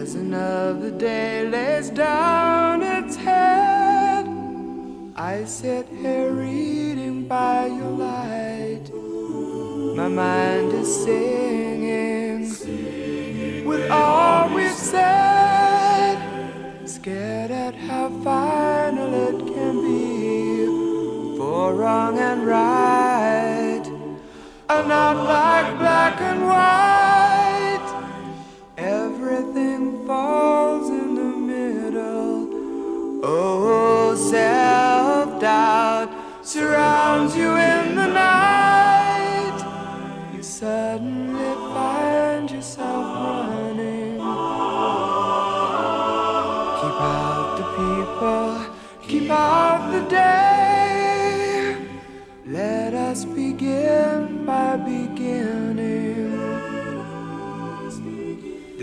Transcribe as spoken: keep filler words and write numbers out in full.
As another day lays down its head, I sit here reading by your light. My mind is singing, singing with all we've said, scared at how final it can be, for wrong and right are not like black and white. Everything falls in the middle. Oh, self-doubt surrounds you in the night. You suddenly find yourself running. Keep out the people, keep out the day.